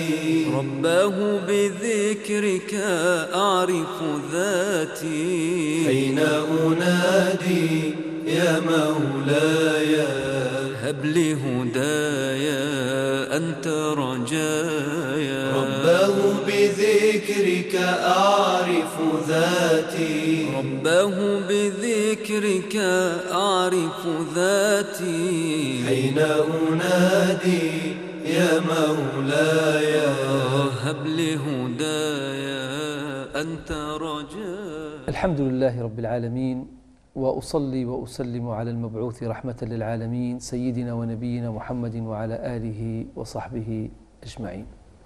رباه بذكرك أعرف ذاتي. أين أنادي يا مولاي؟ هب لي هدايا أنت رجايا. رباه بذكرك أعرف ذاتي. رباه بذكرك أعرف ذاتي. أين أنادي يا مولاي؟ هب لي هدايا أنت رجايا. الحمد لله رب العالمين، وأصلي وأسلم على المبعوث رحمة للعالمين سيدنا ونبينا محمد وعلى آله وصحبه أجمعين.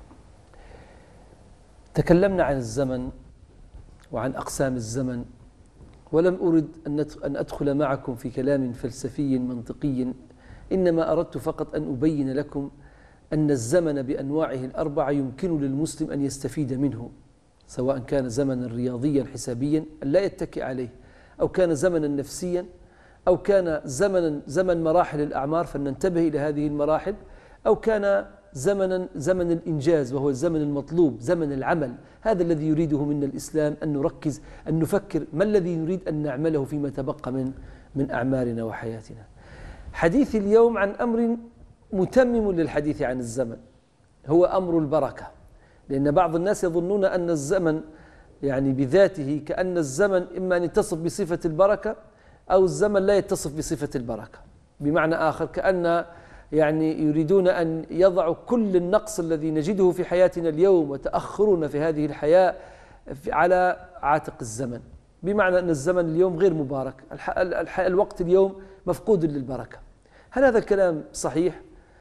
تكلمنا عن الزمن وعن أقسام الزمن، ولم أرد أن أدخل معكم في كلام فلسفي منطقي، إنما أردت فقط أن أبين لكم أن الزمن بأنواعه الأربعة يمكن للمسلم أن يستفيد منه، سواء كان زمنا رياضيا حسابيا لا يتكئ عليه، أو كان زمنا نفسيا، أو كان زمن مراحل الأعمار فلننتبه إلى هذه المراحل، أو كان زمن الإنجاز وهو الزمن المطلوب، زمن العمل. هذا الذي يريده منا الإسلام، أن نركز، أن نفكر ما الذي نريد أن نعمله فيما تبقى من أعمارنا وحياتنا. حديث اليوم عن أمر متمم للحديث عن الزمن، هو أمر البركة. لأن بعض الناس يظنون أن الزمن يعني بذاته، كأن الزمن إما أن يتصف بصفة البركة أو الزمن لا يتصف بصفة البركة. بمعنى آخر، كأن يعني يريدون أن يضعوا كل النقص الذي نجده في حياتنا اليوم وتأخرنا في هذه الحياة على عاتق الزمن، بمعنى أن الزمن اليوم غير مبارك، الوقت اليوم مفقود للبركة. هل هذا الكلام صحيح؟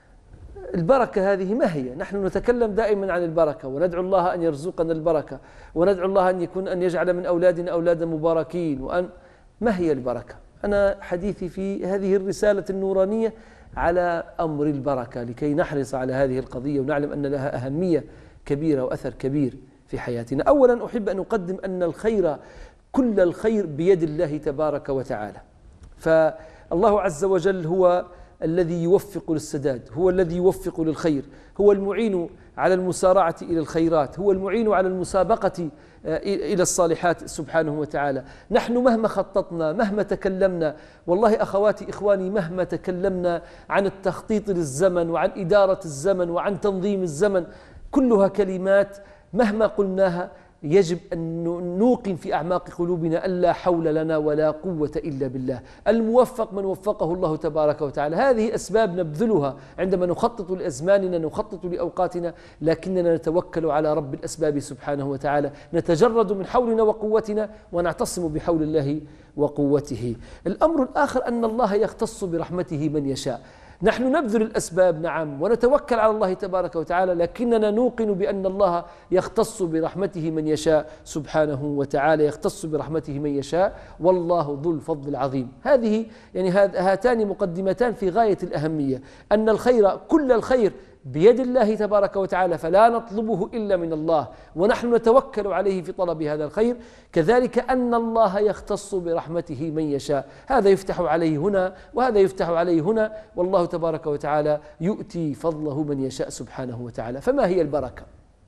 البركة هذه ما هي؟ نحن نتكلم دائما عن البركة، وندعو الله أن يرزقنا البركة، وندعو الله أن يجعل من أولادنا أولادا مباركين. ما هي البركة؟ أنا حديثي في هذه الرسالة النورانية على أمر البركة، لكي نحرص على هذه القضية ونعلم أن لها أهمية كبيرة وأثر كبير في حياتنا. أولا أحب أن أقدم أن الخير، كل الخير بيد الله تبارك وتعالى. فالله عز وجل هو الذي يوفق للسداد، هو الذي يوفق للخير، هو المعين على المسارعة إلى الخيرات، هو المعين على المسابقة إلى الصالحات سبحانه وتعالى. نحن مهما خططنا، مهما تكلمنا، والله أخواتي إخواني، مهما تكلمنا عن التخطيط للزمن وعن إدارة الزمن وعن تنظيم الزمن، كلها كلمات مهما قلناها يجب أن نوقن في أعماق قلوبنا أن لا حول لنا ولا قوة إلا بالله. الموفق من وفقه الله تبارك وتعالى. هذه أسباب نبذلها عندما نخطط لأزماننا، نخطط لأوقاتنا، لكننا نتوكل على رب الأسباب سبحانه وتعالى، نتجرد من حولنا وقوتنا ونعتصم بحول الله وقوته. الأمر الآخر أن الله يختص برحمته من يشاء. نحن نبذل الأسباب نعم، ونتوكل على الله تبارك وتعالى، لكننا نوقن بأن الله يختص برحمته من يشاء سبحانه وتعالى، يختص برحمته من يشاء، والله ذو الفضل العظيم. هذه يعني هاتان مقدمتان في غاية الأهمية، أن الخير، كل الخير بيد الله تبارك وتعالى، فلا نطلبه إلا من الله، ونحن نتوكل عليه في طلب هذا الخير. كذلك أن الله يختص برحمته من يشاء، هذا يفتح عليه هنا وهذا يفتح عليه هنا، والله تبارك وتعالى يؤتي فضله من يشاء سبحانه وتعالى. فما هي البركة؟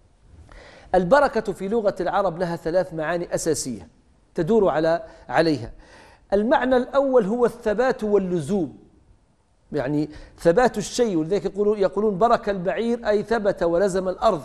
البركة في لغة العرب لها ثلاث معاني أساسية تدور عليها. المعنى الأول هو الثبات واللزوم، يعني ثبات الشيء، ولذلك يقولون برك البعير أي ثبت ولزم الأرض.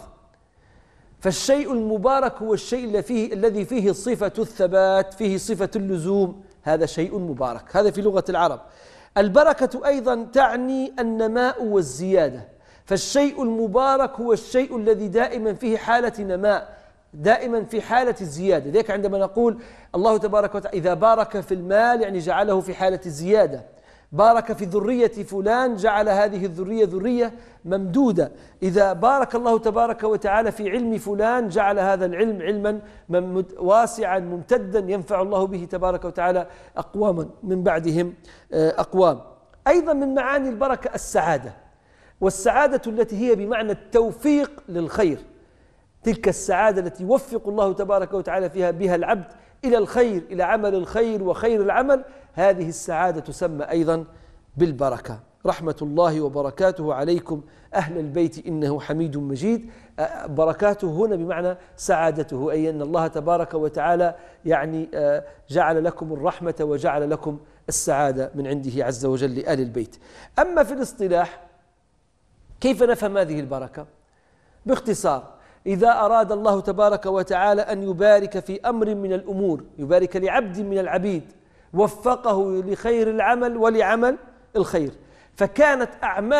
فالشيء المبارك هو الشيء الذي فيه صفة الثبات، فيه صفة اللزوم، هذا شيء مبارك. هذا في لغة العرب. البركة أيضا تعني النماء والزيادة، فالشيء المبارك هو الشيء الذي دائما فيه حالة نماء، دائما في حالة الزيادة. ذلك عندما نقول الله تبارك وتعالى إذا بارك في المال يعني جعله في حالة الزيادة، بارك في ذرية فلان جعل هذه الذرية ذرية ممدودة، إذا بارك الله تبارك وتعالى في علم فلان جعل هذا العلم علما واسعا ممتدا ينفع الله به تبارك وتعالى أقواما من بعدهم أقوام. أيضا من معاني البركة السعادة، والسعادة التي هي بمعنى التوفيق للخير، تلك السعادة التي يوفق الله تبارك وتعالى بها العبد إلى الخير، إلى عمل الخير وخير العمل، هذه السعادة تسمى أيضا بالبركة. رحمة الله وبركاته عليكم أهل البيت إنه حميد مجيد. بركاته هنا بمعنى سعادته، أي أن الله تبارك وتعالى يعني جعل لكم الرحمة وجعل لكم السعادة من عنده عز وجل لآل البيت. أما في الاصطلاح كيف نفهم هذه البركة؟ باختصار، إذا أراد الله تبارك وتعالى أن يبارك في أمر من الأمور، يبارك لعبد من العبيد، وفقه لخير العمل ولعمل الخير، فكانت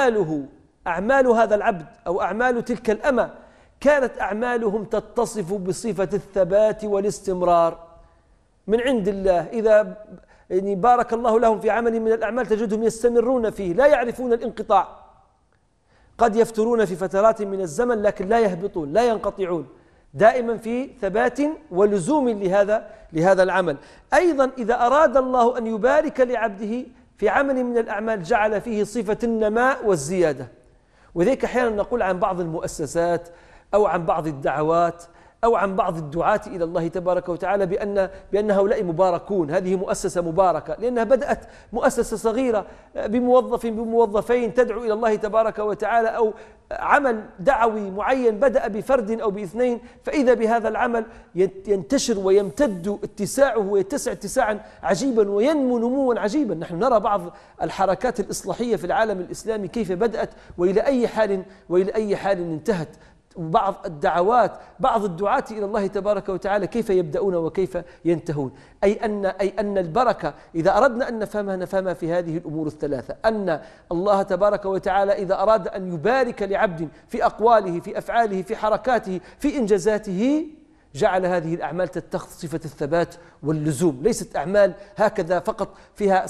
أعمال هذا العبد أو أعمال تلك الأمة كانت أعمالهم تتصف بصفة الثبات والاستمرار من عند الله. إذا يعني بارك الله لهم في عمل من الأعمال تجدهم يستمرون فيه، لا يعرفون الانقطاع. قد يفترون في فترات من الزمن لكن لا يهبطون، لا ينقطعون، دائما في ثبات ولزوم لهذا العمل. أيضا إذا أراد الله أن يبارك لعبده في عمل من الأعمال جعل فيه صفة النماء والزيادة. وذلك أحيانا نقول عن بعض المؤسسات أو عن بعض الدعوات أو عن بعض الدعاة إلى الله تبارك وتعالى بأن هؤلاء مباركون، هذه مؤسسة مباركة، لأنها بدأت مؤسسة صغيرة بموظفين تدعو إلى الله تبارك وتعالى، أو عمل دعوي معين بدأ بفرد أو باثنين، فإذا بهذا العمل ينتشر ويمتد اتساعه ويتسع اتساعا عجيبا وينمو نموا عجيبا. نحن نرى بعض الحركات الإصلاحية في العالم الإسلامي كيف بدأت وإلى أي حال انتهت. بعض الدعوات، بعض الدعاة إلى الله تبارك وتعالى كيف يبدأون وكيف ينتهون. أي أن البركة إذا أردنا أن نفهمها في هذه الأمور الثلاثة، أن الله تبارك وتعالى إذا أراد أن يبارك لعبد في أقواله، في أفعاله، في حركاته، في إنجازاته، جعل هذه الأعمال تتخذ صفة الثبات واللزوم. ليست أعمال هكذا فقط فيها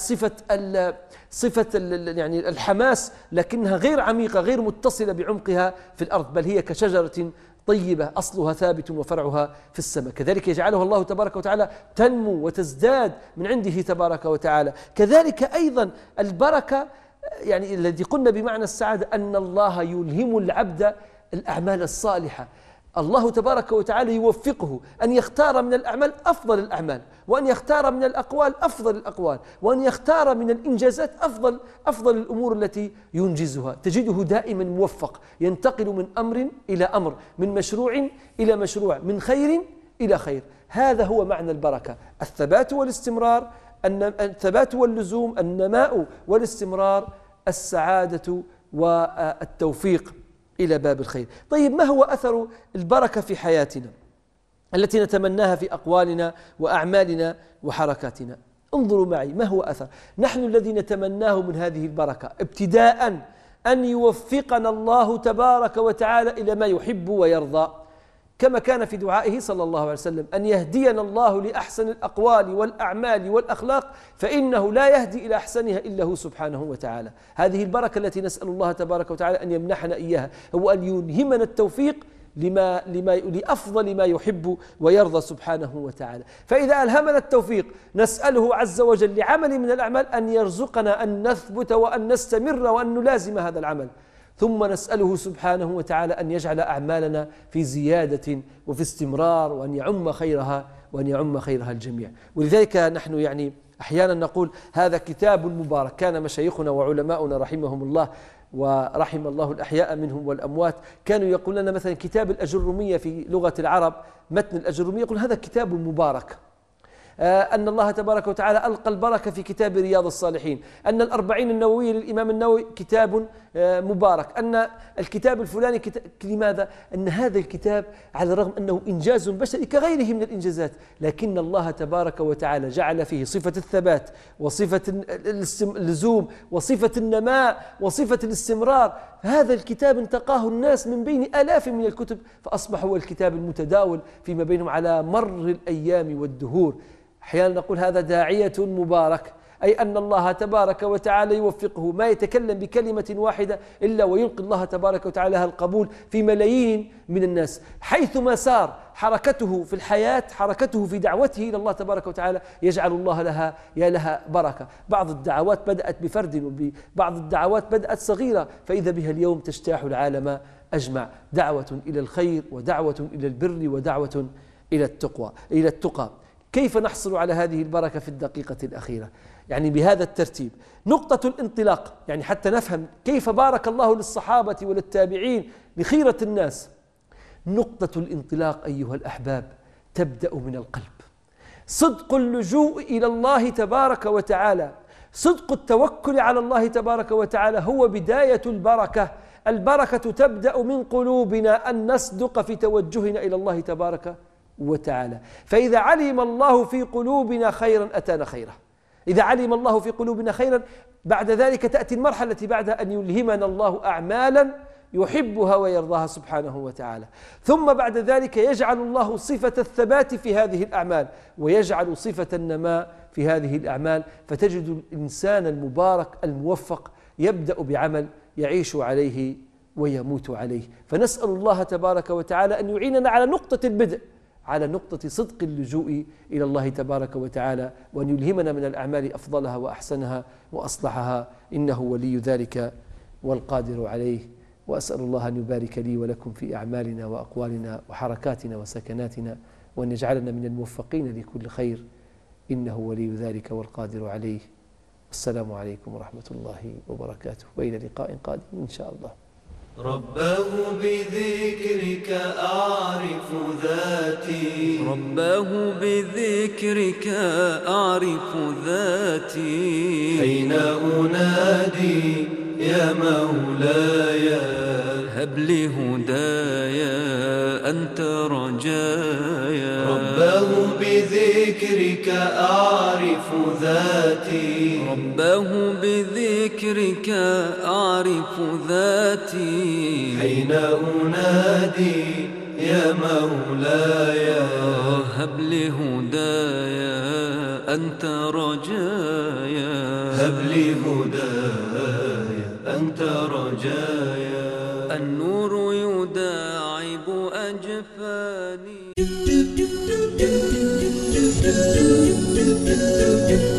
صفة يعني الحماس، لكنها غير عميقة، غير متصلة بعمقها في الأرض، بل هي كشجرة طيبة أصلها ثابت وفرعها في السماء. كذلك يجعلها الله تبارك وتعالى تنمو وتزداد من عنده تبارك وتعالى. كذلك أيضا البركة يعني الذي قلنا بمعنى السعادة أن الله يلهم العبد الأعمال الصالحة. الله تبارك وتعالى يوفقه أن يختار من الأعمال أفضل الأعمال، وأن يختار من الأقوال أفضل الأقوال، وأن يختار من الإنجازات أفضل الأمور التي ينجزها. تجده دائما موفق، ينتقل من أمر إلى أمر، من مشروع إلى مشروع، من خير إلى خير. هذا هو معنى البركة، الثبات والاستمرار، الثبات واللزوم، النماء والاستمرار، السعادة والتوفيق إلى باب الخير. طيب، ما هو أثر البركة في حياتنا التي نتمناها في أقوالنا وأعمالنا وحركاتنا؟ انظروا معي ما هو أثر. نحن الذي نتمناه من هذه البركة ابتداء أن يوفقنا الله تبارك وتعالى إلى ما يحب ويرضى، كما كان في دعائه صلى الله عليه وسلم أن يهدينا الله لأحسن الأقوال والأعمال والأخلاق، فإنه لا يهدي إلى أحسنها إلا هو سبحانه وتعالى. هذه البركة التي نسأل الله تبارك وتعالى أن يمنحنا إياها، هو أن يلهمنا التوفيق لأفضل ما يحب ويرضى سبحانه وتعالى. فإذا ألهمنا التوفيق نسأله عز وجل لعمل من الأعمال أن يرزقنا أن نثبت وأن نستمر وأن نلازم هذا العمل، ثم نسأله سبحانه وتعالى أن يجعل أعمالنا في زيادة وفي استمرار، وأن يعم خيرها الجميع. ولذلك نحن يعني أحيانا نقول هذا كتاب مبارك. كان مشايخنا وعلماؤنا رحمهم الله ورحم الله الأحياء منهم والأموات كانوا يقول لنا مثلا كتاب الأجرمية في لغة العرب، متن الأجرمية، يقول هذا كتاب مبارك. أن الله تبارك وتعالى ألقى البركة في كتاب رياض الصالحين، أن الأربعين النووية للإمام النووي كتاب مبارك، أن الكتاب الفلاني لماذا؟ أن هذا الكتاب على الرغم أنه إنجاز بشري كغيره من الإنجازات، لكن الله تبارك وتعالى جعل فيه صفة الثبات وصفة اللزوم وصفة النماء وصفة الاستمرار. هذا الكتاب انتقاه الناس من بين آلاف من الكتب، فأصبح هو الكتاب المتداول فيما بينهم على مر الأيام والدهور. أحيانا نقول هذا داعية مبارك، أي أن الله تبارك وتعالى يوفقه ما يتكلم بكلمة واحدة إلا ويلقي الله تبارك وتعالى لها القبول في ملايين من الناس. حيثما سار حركته في الحياة، حركته في دعوته إلى الله تبارك وتعالى، يجعل الله لها بركة. بعض الدعوات بدأت بفرد، وبعض الدعوات بدأت صغيرة، فإذا بها اليوم تجتاح العالم أجمع. دعوة إلى الخير، ودعوة إلى البر، ودعوة إلى التقى. كيف نحصل على هذه البركة في الدقيقة الأخيرة؟ يعني بهذا الترتيب. نقطة الانطلاق يعني حتى نفهم كيف بارك الله للصحابة وللتابعين لخيرة الناس. نقطة الانطلاق أيها الأحباب تبدأ من القلب. صدق اللجوء إلى الله تبارك وتعالى، صدق التوكل على الله تبارك وتعالى هو بداية البركة. البركة تبدأ من قلوبنا، أن نصدق في توجهنا إلى الله تبارك وتعالى. فإذا علم الله في قلوبنا خيرا أتانا خيرا. إذا علم الله في قلوبنا خيرا بعد ذلك تأتي المرحلة التي بعدها أن يلهمنا الله أعمالا يحبها ويرضاها سبحانه وتعالى. ثم بعد ذلك يجعل الله صفة الثبات في هذه الأعمال، ويجعل صفة النماء في هذه الأعمال، فتجد الإنسان المبارك الموفق يبدأ بعمل يعيش عليه ويموت عليه. فنسأل الله تبارك وتعالى أن يعيننا على نقطة البدء، على نقطة صدق اللجوء إلى الله تبارك وتعالى، وأن يلهمنا من الأعمال أفضلها وأحسنها وأصلحها، إنه ولي ذلك والقادر عليه. وأسأل الله أن يبارك لي ولكم في أعمالنا وأقوالنا وحركاتنا وسكناتنا، وأن يجعلنا من الموفقين لكل خير، إنه ولي ذلك والقادر عليه. السلام عليكم ورحمة الله وبركاته، وإلى لقاء قادم إن شاء الله. رباه بذكرك أعرف ذاتي، رباه بذكرك أعرف ذاتي، حين أنادي يا مولاي هب لي هدايا أنت رجايا. رباه بذكرك أعرف ذاتي، رباه بذكرك أعرف ذاتي، حين أنادي يا مولاي هب لي هدايا أنت رجايا. هب لي هدايا أنت رجايا. النور يداعب أجفاني.